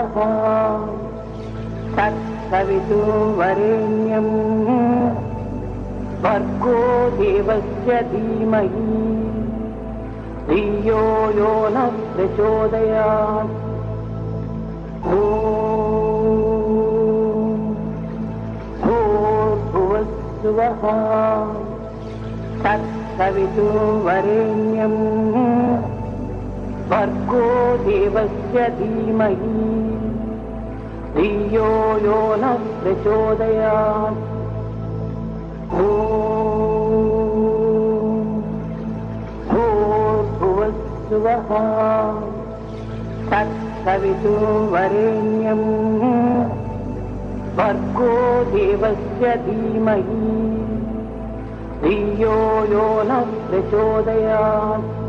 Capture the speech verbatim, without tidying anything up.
तत्सवितुर्वरेण्यं भर्गो देवस्य धीमहि धियो यो नः प्रचोदयात्। ॐ भूर्भुवस्सुवः तत्सवितुर्वरेण्यं भर्गो देवस्य धीमहि धियो यो नः प्रचोदयात्। ॐ भूर्भुवस्सुवः तत्सवितुर्वरेण्यं भर्गो देवस्य धीमहि धियो यो नः प्रचोदयात्।